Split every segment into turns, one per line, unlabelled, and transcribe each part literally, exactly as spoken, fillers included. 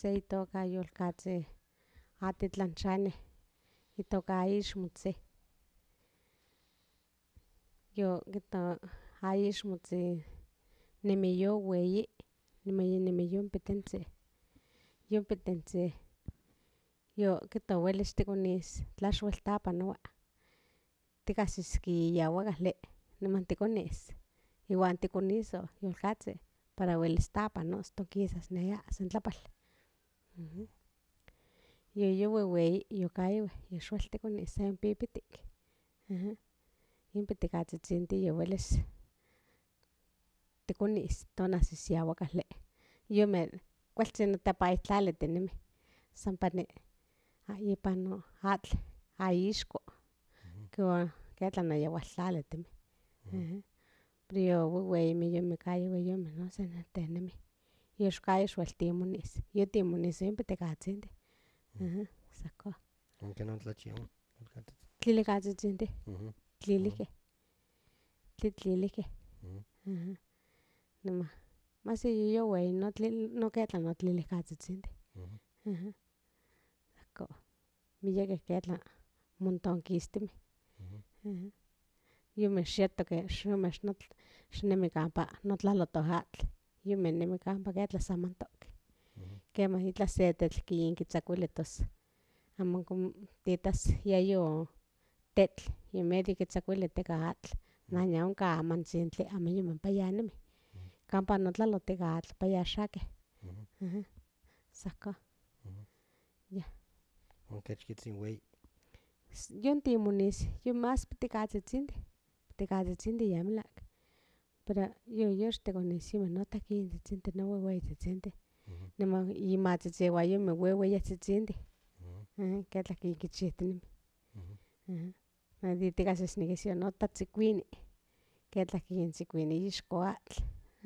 se itoka yolkatzi atitlanchani itoka ixmotzi yo kita aixmotzi nemi yoweyi nemi yompitentzi yompitentzi yo kita welis tikonis tlaxuelta panoa tikajsis kiyawakatli niman tikonis iwan tikoniso yolkatzi para welis tapanos tokisas neia san tlapal yoyoweweyi yokayowe yoxual tikonis san pipitik in pitikazhizhinti yowelis tikonis tonajsis yawakatli yome kualtzin notepaittlali tinemi san pani ipan no atl aixko ketlanayawaltlali timi pero yowewei yomekayowe yome no san tenemi yoxkaya xualtimonis yotimonis in pitikazhinti san ajkon
kenon tlachiua
tlilikazhizhinti tlilikej tlitlilikej nima mas yoyowei no ketla no tlilikazhizhinti ajko miyekej ketla montonkistimi yome xieto yome xnemi kampa notlaloto atl yome nemi kampa ketla samantok kema itla se tetl kinkitzakuili tos amo titas yayo tetl yomedio kitzakuili nika atl maña onka amantzintli amo yome ompa yanemi kampa notlalotika atl ompa yaxakej san ajkon ya
huan kechkitzin weyi
yon timonis yon mas pitikazhizhinti pitikazhizhinti yamilak pero yoyoxtikonis yome no takintzitzinti no weweizhizhinti niman imatzitzihuan yome weweyezhizhinti ketla kinkichihtinemi tikajsis nikis no tatzikuini ketla kintzikuini ixko atl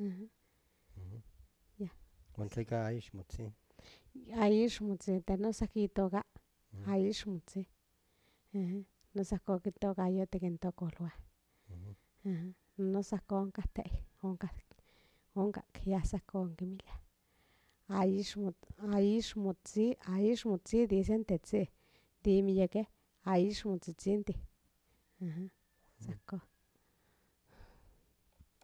huan tleka aixmotzi
aixmotzi noso kitoka aixmotzi noso ajkon kitokayotik in tokolhuan noso ajkon kate onkak ya san ajkon kimilia aixmotzi aixmotzi disentetzi di miyekej aixmotzitzinti san ajkon